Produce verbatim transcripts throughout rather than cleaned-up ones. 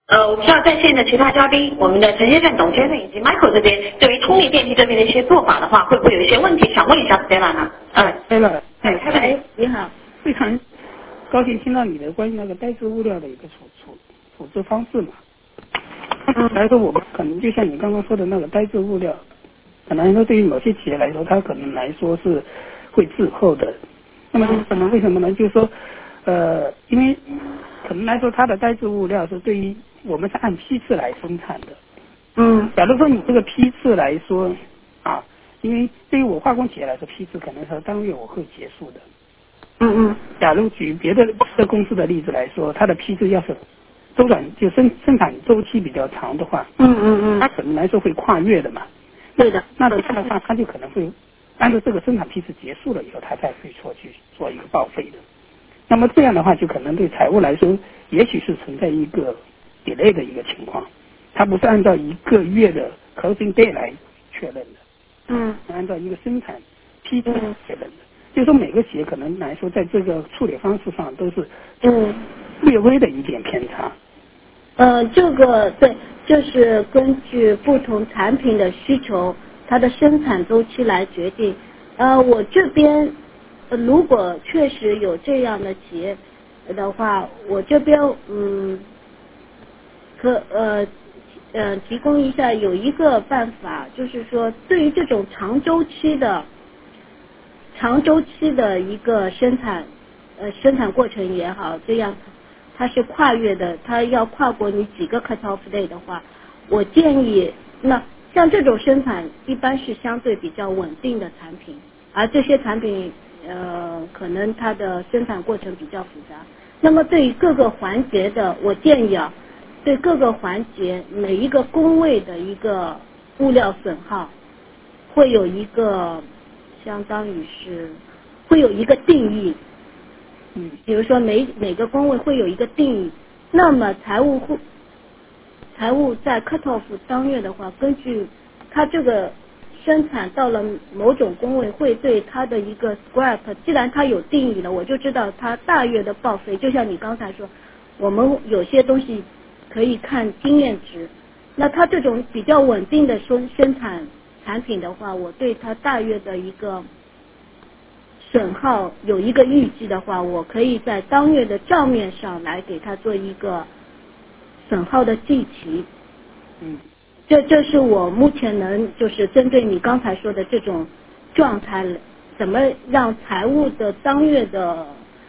呃，我不知道在线的其他嘉宾，我们的陈先生、董先生以及 Michael 这边，对于通力电梯这边的一些做法的话，会不会有一些问题想问一下 Stella 呢？嗯 Stella， 哎， 喂，你好。 非常高兴听到你的关于那个呆滞物料的一个处处处置方式嘛。 嗯。 来说，我们可能就像你刚刚说的那个呆滞物料，可能说对于某些企业来说，它可能来说是会滞后的。那么可能为什么呢？就是说，呃，因为可能来说，它的呆滞物料是对于我们是按批次来生产的。 嗯。 假如说你这个批次来说啊，因为对于我化工企业来说，批次可能是当月我会结束的。 嗯嗯。 假如举别的的公司的例子来说，它的批次要是周转就生生产周期比较长的话， 嗯嗯嗯， 它可能来说会跨越的嘛。 对的。 那这样的话，它就可能会按照这个生产批次结束了以后，它才会说去做一个报废的。那么这样的话，就可能对财务来说，也许是存在一个 delay 的一个情况，它不是按照一个月的 closing day 来确认的， 嗯， 按照一个生产批次确认的。就是说每个企业可能来说，在这个处理方式上都是嗯略微的一点偏差。 呃，这个对，就是根据不同产品的需求，它的生产周期来决定。呃，我这边、呃、如果确实有这样的企业的话，我这边嗯，可呃呃提供一下有一个办法，就是说对于这种长周期的长周期的一个生产呃生产过程也好，这样它是跨越的，它要跨过你几个 cut off day 的话，我建议那像这种生产一般是相对比较稳定的产品，而这些产品呃可能它的生产过程比较复杂。那么对于各个环节的，我建议啊，对各个环节每一个工位的一个物料损耗会有一个相当于是会有一个定义。 嗯， 比如说每每个工位会有一个定义，那么财务户财务在 cut off 当月的话，根据它这个生产到了某种工位，会对它的一个 scrap， 既然它有定义了，我就知道它大月的报废。就像你刚才说，我们有些东西可以看经验值，那它这种比较稳定的生生产产品的话，我对它大月的一个损耗有一个预计的话，我可以在当月的账面上来给它做一个损耗的计提。 嗯， 这这是我目前能就是针对你刚才说的这种状态，怎么让财务的当月的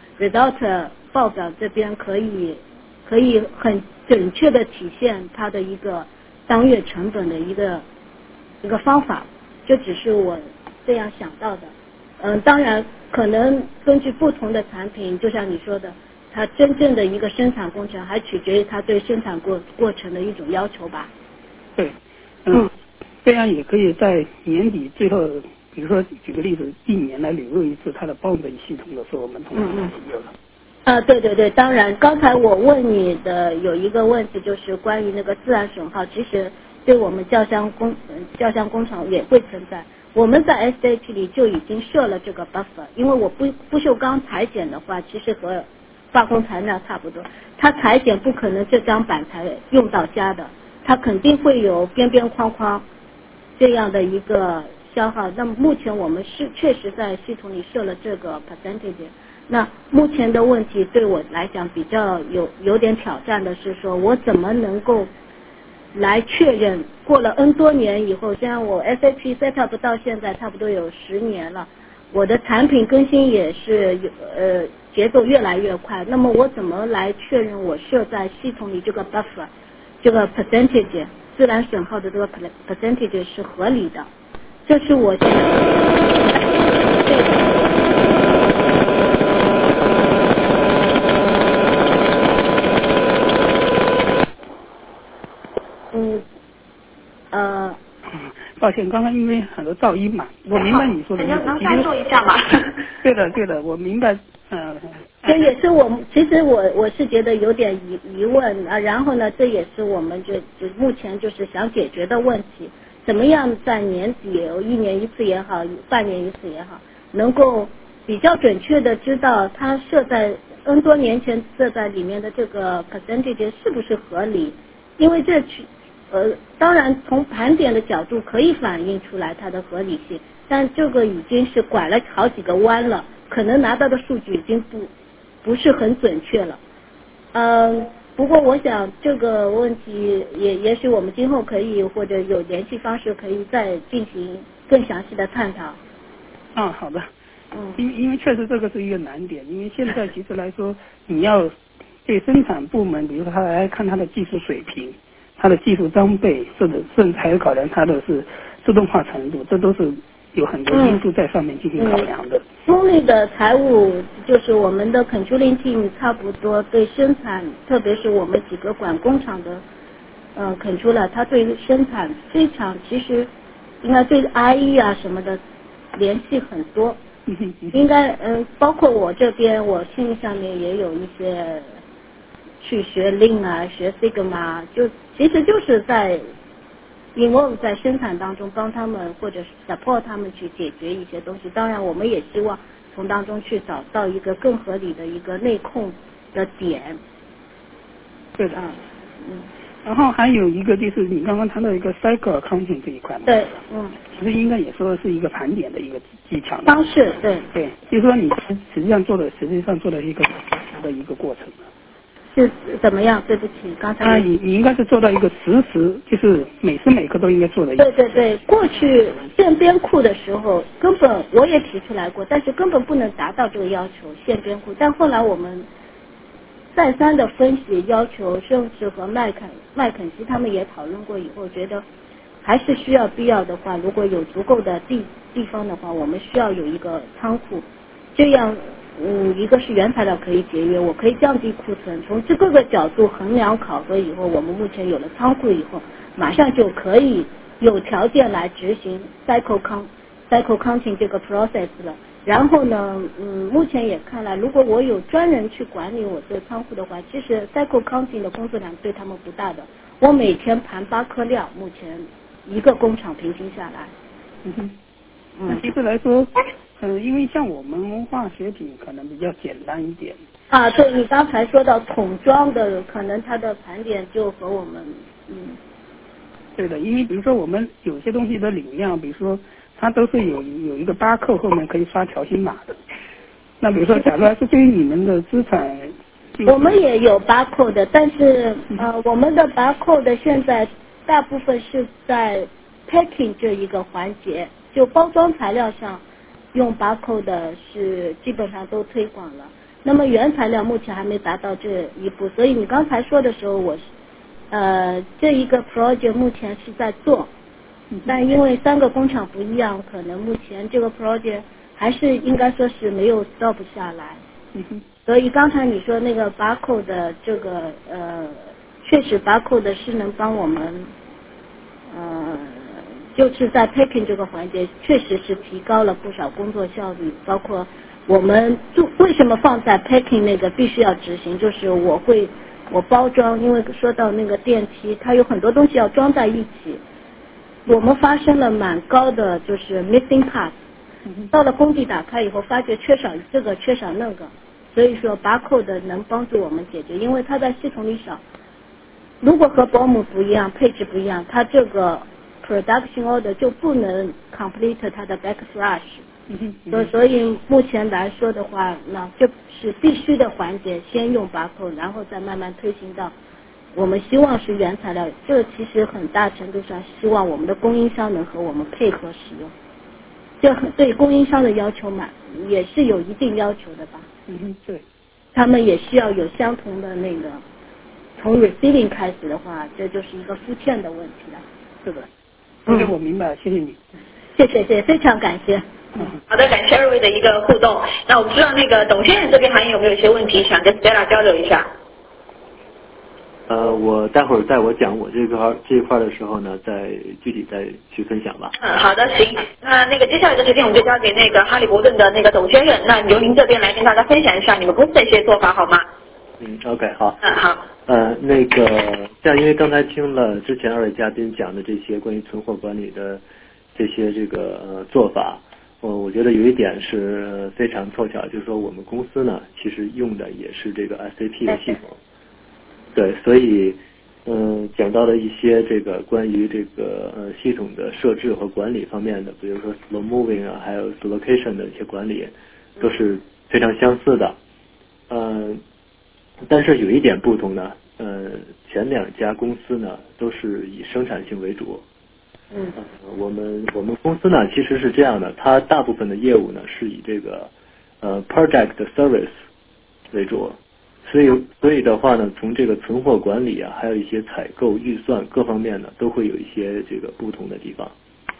result 报表这边可以可以很准确的体现它的一个当月成本的一个一个方法。这只是我这样想到的。嗯，当然可能根据不同的产品，就像你说的，它真正的一个生产工程还取决于它对生产过过程的一种要求吧。 对，嗯，这样也可以在年底最后，比如说举个例子，一年来领入一次它的报本系统的时候，我们同时有了。 啊，对对对，当然，刚才我问你的有一个问题，就是关于那个自然损耗，其实对我们轿厢工轿厢工厂也会存在。我们在 S H 里就已经设了这个 buffer， 因为我不不锈钢裁剪的话，其实和化工材料差不多，它裁剪不可能这张板才用到家的，它肯定会有边边框框这样的一个消耗。那么目前我们是确实在系统里设了这个 percentage。那目前的问题对我来讲比较有有点挑战的是说，我怎么能够来确认过了 N 多年以后，虽然我 S A P set up 到现在差不多有十年了，我的产品更新也是有呃节奏越来越快，那么我怎么来确认我设在系统里这个 buffer 这个 percentage 自然损耗的这个 percentage 是合理的？这是我想对的。嗯，呃， 抱歉，刚刚因为很多噪音嘛，我明白你说的意思。 能再说一下吗？ 对的，对的，我明白。嗯、呃， 这也是我其实我我是觉得有点疑疑问啊，然后呢，这也是我们就就目前就是想解决的问题，怎么样在年底一年一次也好，半年一次也好，能够比较准确的知道它设在 N 多年前设在里面的这个 percentage 是不是合理？ 因为这去呃，当然从盘点的角度可以反映出来它的合理性，但这个已经是拐了好几个弯了，可能拿到的数据已经不不是很准确了。嗯，不过我想这个问题也也许我们今后可以或者有联系方式可以再进行更详细的探讨。 啊，好的。 嗯， 因为因为确实这个是一个难点，因为现在其实来说，你要对生产部门，比如说他来看他的技术水平、他的技术装备，甚至甚至还有考量他的是自动化程度，这都是有很多因素在上面进行考量的。 中立的财务就是我们的 controlling team 差不多对生产，特别是我们几个管工厂的，呃 controller， 他对生产非常，其实应该对 I E 啊什么的联系很多。应该嗯、呃，包括我这边，我 team 上面也有一些去学 Lean 啊，学 Sigma， 就其实就是在 involve 在生产当中，帮他们或者是 support 他们去解决一些东西。当然，我们也希望从当中去找到一个更合理的一个内控的点。 对的， 嗯。 然后还有一个就是你刚刚谈到一个 cycle accounting 这一块嘛， 对，嗯， 其实应该也说是一个盘点的一个技巧方式，对， 对，就是说你实际上做的实际上做了一个的一个过程。 是怎么样？对不起，刚才啊，你你应该是做到一个实时，就是每时每刻都应该做的一个。 对对对，过去线编库的时候，根本我也提出来过，但是根本不能达到这个要求，线编库。但后来我们再三的分析要求，甚至和麦肯麦肯锡他们也讨论过以后，觉得还是需要必要的话，如果有足够的地地方的话，我们需要有一个仓库，这样嗯，一个是原材料可以节约，我可以降低库存。从这各个角度衡量考核以后，我们目前有了仓库以后，马上就可以有条件来执行 cycle count cycle counting 这个 process 了。然后呢，嗯，目前也看来，如果我有专人去管理我这个仓库的话，其实 cycle counting 的工作量对他们不大的。我每天盘八颗料，目前一个工厂平均下来。 嗯哼，嗯，其实来说，嗯、呃，因为像我们化学品可能比较简单一点。 啊，对，你刚才说到桶装的，可能它的盘点就和我们，嗯， 对的，因为比如说我们有些东西的领量，比如说它都是有有一个巴扣后面可以刷条形码的。那比如说，假如是对于你们的资产， 我们也有巴扣的，但是呃，我们的巴扣的现在大部分是在 packing 这一个环节，就包装材料上用巴扣的是基本上都推广了。那么原材料目前还没达到这一步，所以你刚才说的时候，我是呃这一个 project 目前是在做，但因为三个工厂不一样，可能目前这个 project 还是应该说是没有 stop 下来。 嗯哼， 所以刚才你说那个 barcode 的这个呃，确实 barcode 是能帮我们呃，就是在 packing 这个环节，确实是提高了不少工作效率，包括我们做为什么放在 packing 那个必须要执行，就是我会我包装，因为说到那个电梯，它有很多东西要装在一起，我们发生了蛮高的就是 missing parts。到了工地打开以后，发觉缺少这个缺少那个，所以说 barcode 能帮助我们解决，因为它在系统里少。如果和保姆不一样，配置不一样，它这个 production order 就不能 complete 它的 backslash。所所以目前来说的话，那这是必须的环节，先用 barcode， 然后再慢慢推行到我们希望是原材料。这其实很大程度上希望我们的供应商能和我们配合使用。这对供应商的要求嘛，也是有一定要求的吧？ 嗯，对。 他们也需要有相同的那个，从 receiving 开始的话，这就是一个付欠的问题了。 是的。OK，我明白了，谢谢你。 谢谢谢谢，非常感谢。 嗯，好的，感谢二位的一个互动。那我不知道那个董先生这边还有没有一些问题想跟 Stella 交流一下？ 呃，我待会儿在我讲我这块这一块的时候呢，再具体再去分享吧。 嗯，好的，行。那那个接下来的时间我们就交给那个哈利伯顿的那个董先生，那由您这边来跟大家分享一下你们公司的一些做法好吗？ 嗯 ，OK， 好。 嗯，好。 呃，那个，像因为刚才听了之前二位嘉宾讲的这些关于存货管理的这些这个呃做法，我我觉得有一点是非常凑巧，就是说我们公司呢其实用的也是这个 S A P 的系统。对，所以嗯、呃，讲到了一些这个关于这个呃系统的设置和管理方面的，比如说 slow moving 啊，还有 location 的一些管理，都是非常相似的。嗯、呃，但是有一点不同呢，呃，前两家公司呢都是以生产性为主。 嗯， 呃、我们我们公司呢其实是这样的，它大部分的业务呢是以这个呃 project service 为主。所以，所以的话呢，从这个存货管理啊，还有一些采购预算各方面呢，都会有一些这个不同的地方。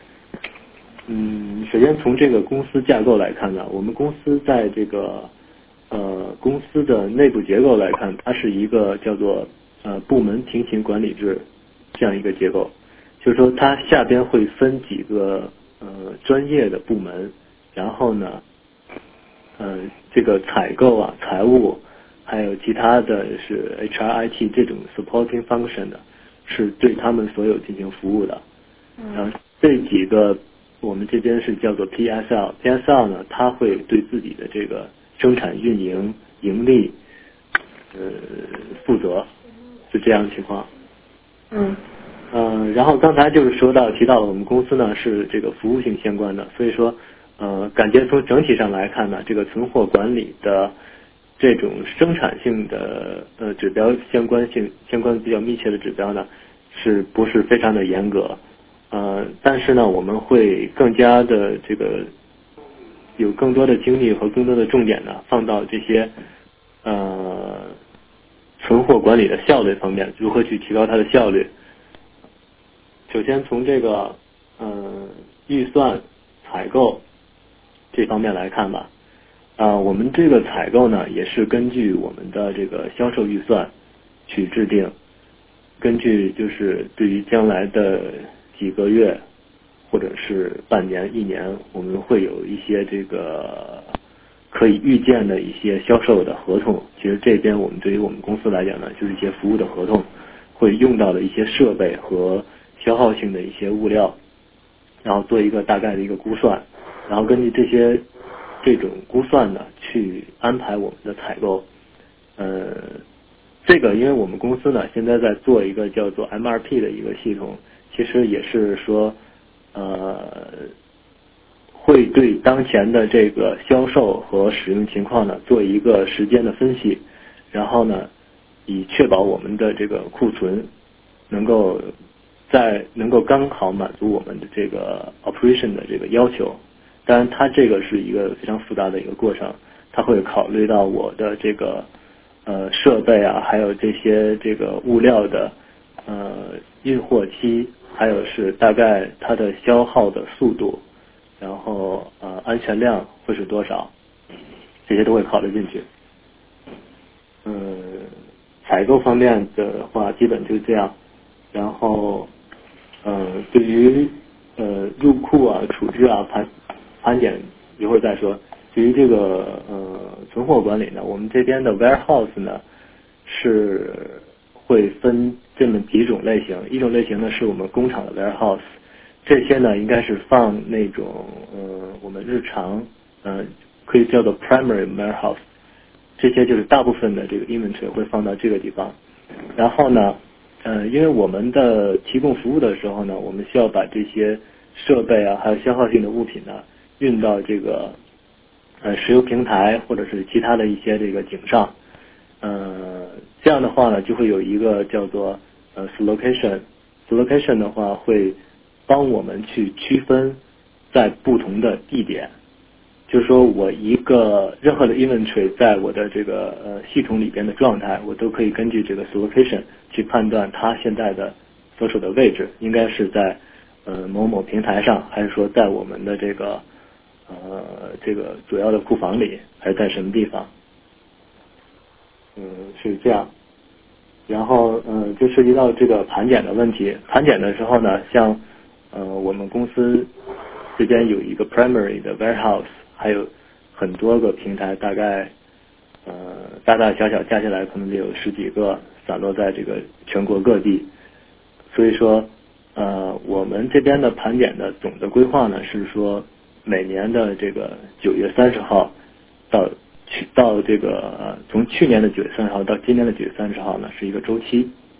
嗯，首先从这个公司架构来看呢，我们公司在这个呃公司的内部结构来看，它是一个叫做呃部门平行管理制这样一个结构，就是说它下边会分几个呃专业的部门，然后呢，呃这个采购啊、财务。还有其他的是 H R I T 这种 supporting function 的，是对他们所有进行服务的。然后这几个我们这边是叫做 P S L，P S L 呢，它会对自己的这个生产运营盈利呃负责，是这样的情况。 嗯。 呃，然后刚才就是说到提到了我们公司呢是这个服务性相关的，所以说呃感觉从整体上来看呢，这个存货管理的这种生产性的呃指标相关性相关比较密切的指标呢，是不是非常的严格？呃，但是呢，我们会更加的这个有更多的精力和更多的重点呢，放到这些呃存货管理的效率方面，如何去提高它的效率？首先从这个呃预算、采购这方面来看吧。啊、呃，我们这个采购呢，也是根据我们的这个销售预算去制定，根据就是对于将来的几个月或者是半年、一年，我们会有一些这个可以预见的一些销售的合同。其实这边我们对于我们公司来讲呢，就是一些服务的合同，会用到的一些设备和消耗性的一些物料，然后做一个大概的一个估算，然后根据这些。这种估算呢，去安排我们的采购。呃，这个因为我们公司呢现在在做一个叫做 M R P 的一个系统，其实也是说，呃，会对当前的这个销售和使用情况呢做一个时间的分析，然后呢，以确保我们的这个库存能够在能够刚好满足我们的这个 operation 的这个要求。当然，它这个是一个非常复杂的一个过程，它会考虑到我的这个呃设备啊，还有这些这个物料的呃运货期，还有是大概它的消耗的速度，然后呃安全量会是多少，这些都会考虑进去。嗯、呃，采购方面的话，基本就这样。然后呃，对于呃入库啊、处置啊、盘。盘点一会儿再说。至于这个呃存货管理呢，我们这边的 warehouse 呢是会分这么几种类型，一种类型呢是我们工厂的 warehouse， 这些呢应该是放那种呃我们日常呃可以叫做 primary warehouse， 这些就是大部分的这个 inventory 会放到这个地方。然后呢呃因为我们的提供服务的时候呢，我们需要把这些设备啊还有消耗性的物品呢运到这个呃石油平台或者是其他的一些这个井上，呃这样的话呢就会有一个叫做呃 location location 的话会帮我们去区分在不同的地点，就是说我一个任何的 inventory 在我的这个呃系统里边的状态，我都可以根据这个 location 去判断它现在的所处的位置应该是在呃某某平台上，还是说在我们的这个呃，这个主要的库房里，还是在什么地方？嗯，是这样。然后，嗯，就涉及到这个盘点的问题。盘点的时候呢，像呃，我们公司这边有一个 primary 的 warehouse， 还有很多个平台，大概呃大大小小加起来可能得有十几个，散落在这个全国各地。所以说，呃，我们这边的盘点的总的规划呢，是说。每年的这个九月三十号到去到这个、呃、从去年的九月三十号到今年的九月三十号呢是一个周期，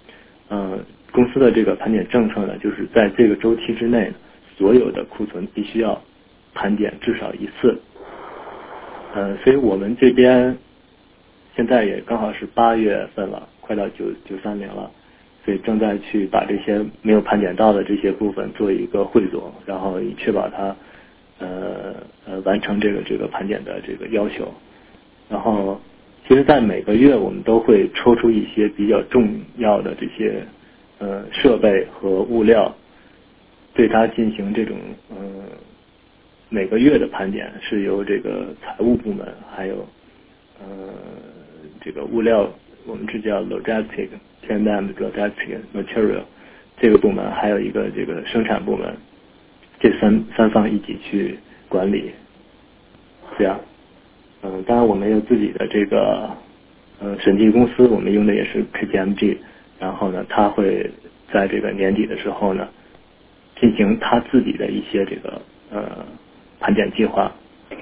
呃，公司的这个盘点政策呢，就是在这个周期之内，所有的库存必须要盘点至少一次。呃，所以我们这边现在也刚好是八月份了，快到九九三零了，所以正在去把这些没有盘点到的这些部分做一个汇总，然后以确保它呃呃完成这个这个盘点的这个要求。然后其实在每个月我们都会抽出一些比较重要的这些呃设备和物料，对它进行这种呃每个月的盘点，是由这个财务部门还有呃这个物料，我们这叫 logistic T M M logistic material 这个部门，还有一个这个生产部门，这三三方一起去管理。这样，嗯、呃，当然我们有自己的这个呃审计公司，我们用的也是 K P M G， 然后呢，他会在这个年底的时候呢，进行他自己的一些这个呃盘点计划，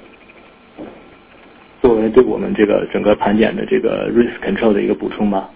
作为对我们这个整个盘点的这个 risk control 的一个补充吧。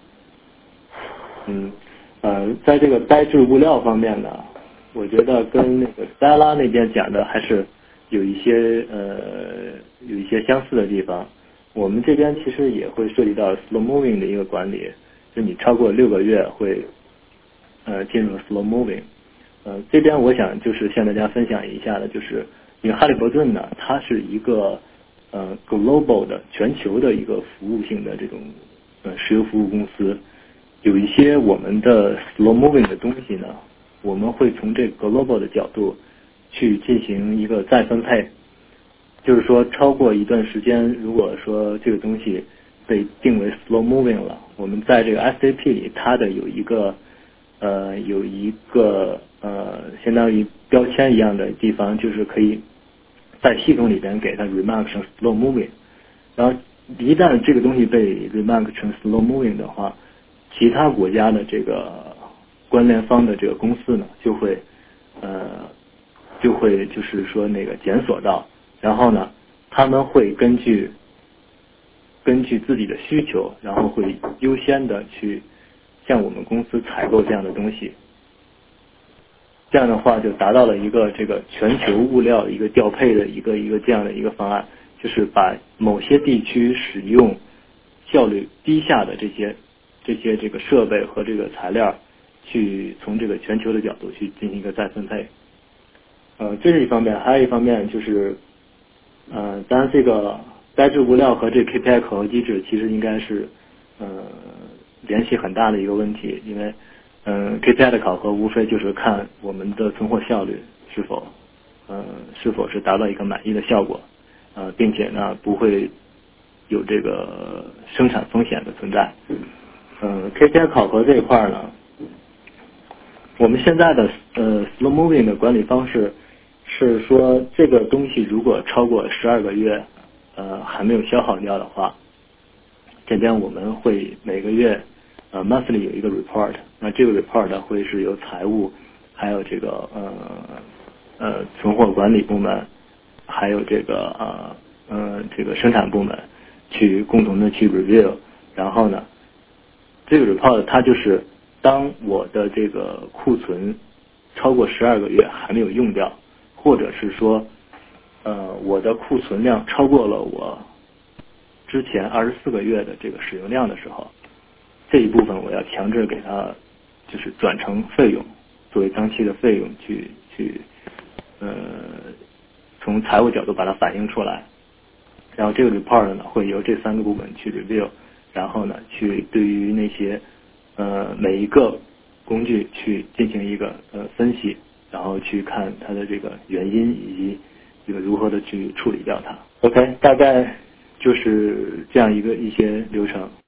嗯，呃，在这个呆滞物料方面呢，我觉得跟那个 Stella 那边讲的还是有一些呃有一些相似的地方。我们这边其实也会涉及到 slow moving 的一个管理，就你超过六个月会呃进入 slow moving。呃，这边我想就是向大家分享一下的，就是因为哈利伯顿呢，它是一个呃 global 的全球的一个服务性的这种呃石油服务公司，有一些我们的 slow moving 的东西呢，我们会从这个 global 的角度去进行一个再分配，就是说超过一段时间，如果说这个东西被定为 slow moving 了，我们在这个 S A P 里它的有一个呃有一个呃相当于标签一样的地方，就是可以在系统里边给它 remark 成 slow moving， 然后一旦这个东西被 remark 成 slow moving 的话，其他国家的这个关联方的这个公司呢，就会呃就会就是说那个检索到，然后呢，他们会根据根据自己的需求，然后会优先的去向我们公司采购这样的东西。这样的话就达到了一个这个全球物料一个调配的一个一个这样的一个方案，就是把某些地区使用效率低下的这些这些这个设备和这个材料，去从这个全球的角度去进行一个再分配。呃，这是一方面，还有一方面就是，呃，当然这个呆滞物料和这 K P I 考核机制其实应该是呃联系很大的一个问题，因为嗯、呃、K P I 的考核无非就是看我们的存货效率是否呃是否是达到一个满意的效果，呃，并且呢不会有这个生产风险的存在。嗯、呃、，K P I 考核这一块呢，我们现在的呃 slow moving 的管理方式是说，这个东西如果超过十二个月呃还没有消耗掉的话，这边我们会每个月呃 monthly 有一个 report， 那这个 report 呢会是由财务还有这个呃呃存货管理部门还有这个呃呃这个生产部门去共同的去 review， 然后呢这个 report 它就是当我的这个库存超过十二个月还没有用掉，或者是说呃我的库存量超过了我之前二十四个月的这个使用量的时候，这一部分我要强制给它就是转成费用，作为当期的费用去去呃从财务角度把它反映出来，然后这个 report 呢会由这三个部门去 review， 然后呢去对于那些呃每一个工具去进行一个呃分析，然后去看它的这个原因以及这个如何的去处理掉它。OK， 大概就是这样一个一些流程。